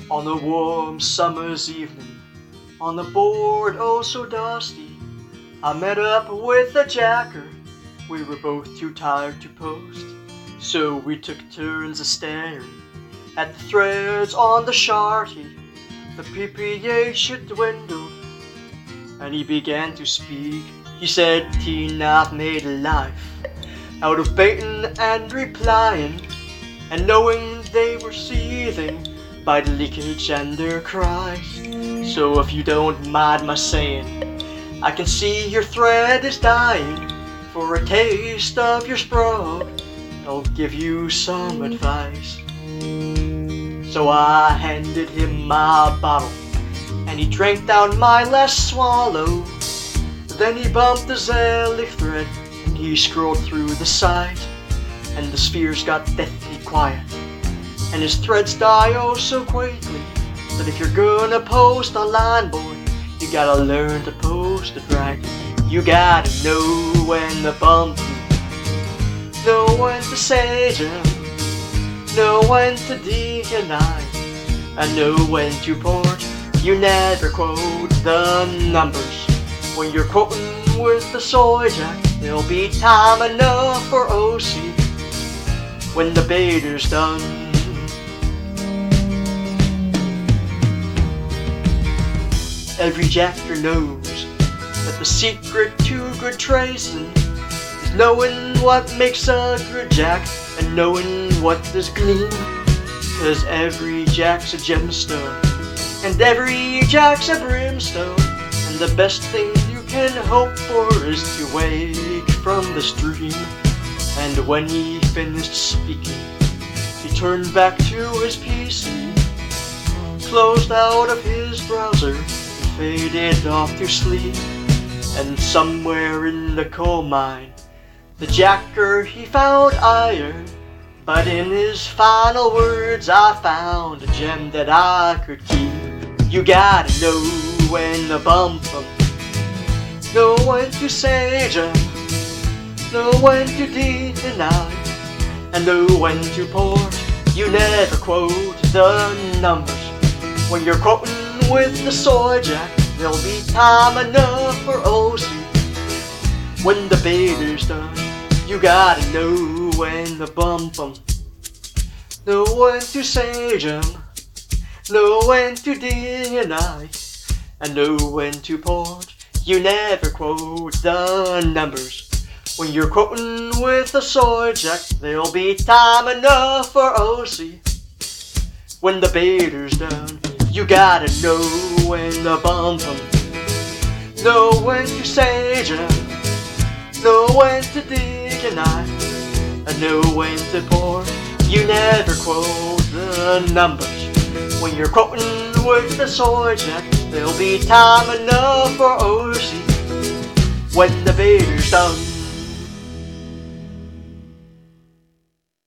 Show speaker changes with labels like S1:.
S1: On a warm summer's evening, on the board oh so dusty, I met up with a jacker. We were both too tired to post, so we took turns a-staring at the threads on the sharty. The PPA should dwindle, and he began to speak. He said, "Teen, I've made a life out of baiting and replying, and knowing they were seething by the leakage and their cries. So if you don't mind my saying, I can see your thread is dying. For a taste of your sprog, I'll give you some advice." So I handed him my bottle, and he drank down my last swallow. Then he bumped the Zelig thread, and he scrolled through the side, and the spheres got deathly quiet, and his threads die oh so quickly. That if you're gonna post online, boy, you gotta learn to post it right. You gotta know when to bump, know when to sage them, know when to deny, and know when to port. You never quote the numbers when you're quoting with the soy jack. There'll be time enough for OC when the baiter's done. Every jacker knows that the secret to good tracing is knowing what makes a good jack and knowing what does gleam. 'Cause every jack's a gemstone and every jack's a brimstone, and the best thing you can hope for is to wake from this dream. And when he finished speaking, he turned back to his PC, closed out of his browser, faded off to sleep. And somewhere in the coal mine, the jacker he found iron, but in his final words I found a gem that I could keep. You gotta know when to bump 'em, know when to sage 'em, know when to deny, and know when to port. You never quote the numbers when you're quoting with the soy jack. There'll be time enough for OC when the baiter's done. You gotta know when to bump 'em, know when to sage 'em, know when to deny, and know when to port. You never quote the numbers when you're quoting with the soy jack. There'll be time enough for OC when the baiter's done. You gotta know when to bump 'em, know when to sage 'em, know when to deny, and know when to pour. You never quote the numbers when you're quoting with the soy jack. There'll be time enough for OC when the baiter's done.